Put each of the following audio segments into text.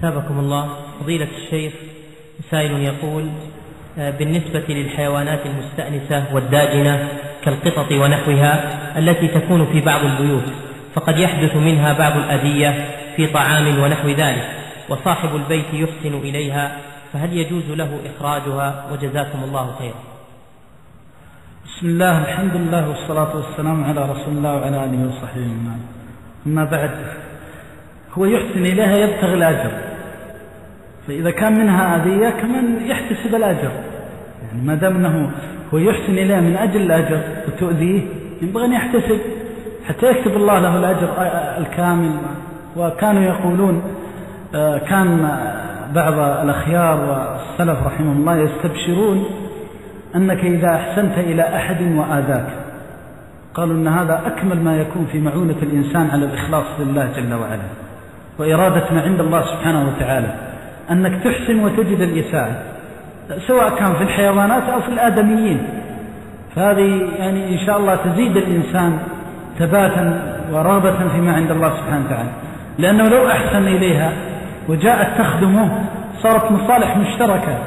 أثابكم الله. فضيلة الشيخ، سائل يقول: بالنسبة للحيوانات المستأنسة والداجنة كالقطط ونحوها التي تكون في بعض البيوت، فقد يحدث منها بعض الأذية في طعام ونحو ذلك، وصاحب البيت يحسن إليها، فهل يجوز له إخراجها؟ وجزاكم الله خيرا. بسم الله، الحمد لله والصلاة والسلام على رسول الله وعلى آله وصحبه وسلم. أما بعد، هو يحسن إليها يبتغي الأجر، فإذا كان منها أذية كمان يحتسب الأجر، يعني ما دام أنه هو يحسن إليها من أجل الأجر وتؤذيه ينبغي أن يحتسب حتى يكتب الله له الأجر الكامل. وكانوا يقولون كان بعض الأخيار والسلف رحمه الله يستبشرون أنك إذا أحسنت إلى أحد وآذاك، قالوا أن هذا أكمل ما يكون في معونة الإنسان على الإخلاص لله جل وعلا وإرادة ما عند الله سبحانه وتعالى، أنك تحسن وتجد الإساءة سواء كان في الحيوانات أو في الآدميين. فهذه يعني إن شاء الله تزيد الإنسان ثباتا ورغبة فيما عند الله سبحانه وتعالى، لأنه لو أحسن إليها وجاءت تخدمه صارت مصالح مشتركة،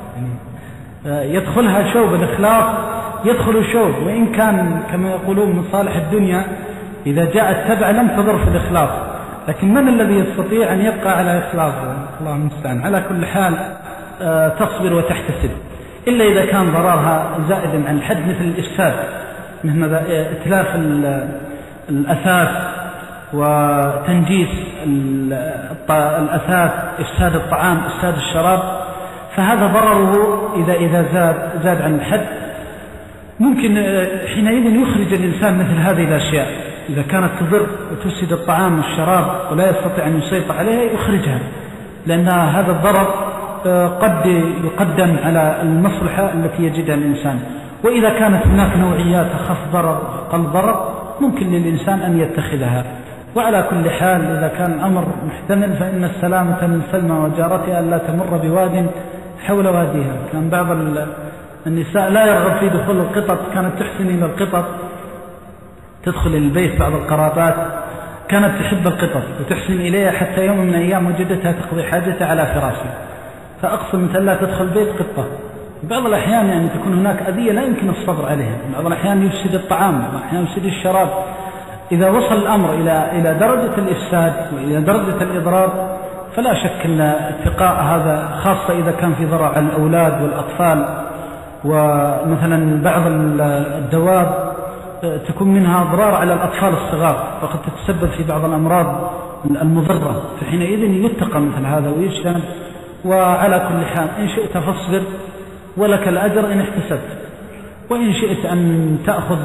يدخلها شوب الإخلاص، يدخل شوب، وإن كان كما يقولون مصالح الدنيا إذا جاءت تبع لم تضر في الإخلاص، لكن من الذي يستطيع أن يبقى على إخلاصه؟ الله المستعان. على كل حال تصبر وتحتسب، إلا إذا كان ضررها زائدا عن الحد، مثل الإفساد، مثل إتلاف الأثاث وتنجيس الأثاث، إفساد الطعام، إفساد الشراب، فهذا ضرره إذا زاد عن الحد ممكن حينئذ يخرج الإنسان مثل هذه الأشياء. إذا كانت تضر وتفسد الطعام والشراب ولا يستطيع أن يسيطر عليها يخرجها، لأن هذا الضرر قد يقدم على المصلحة التي يجدها الإنسان. وإذا كانت هناك نوعيات أخف ضرر أقل ضرر ممكن للإنسان أن يتخذها. وعلى كل حال إذا كان الأمر محتمل فإن السلامة من سلمى وجارتها ألا تمر بواد حول واديها. كان بعض النساء لا يرغب في دخول القطط، كانت تحسن إلى القطط، تدخل البيت بعض القرابات كانت تحب القطط وتحسن إليها، حتى يوم من الأيام وجدتها تقضي حاجتها على فراشها، فأقسمت ألا تدخل بيت قطة. بعض الأحيان يعني تكون هناك أذية لا يمكن الصبر عليها، بعض الأحيان يفسد الطعام، بعض الأحيان يفسد الشراب. إذا وصل الأمر إلى درجة الإفساد وإلى درجة الإضرار فلا شك أن اتقاء هذا، خاصة إذا كان في ضرر على الأولاد والأطفال. ومثلا بعض الدواب تكون منها أضرار على الأطفال الصغار، فقد تتسبب في بعض الأمراض المضرة، فحينئذ يتقى مثل هذا ويجتنب. وعلى كل حال إن شئت فاصبر ولك الأجر إن احتسبت، وإن شئت أن تأخذ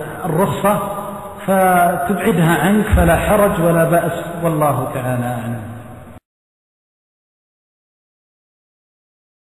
بالرخصة فتبعدها عنك فلا حرج ولا بأس، والله تعالى أعلم.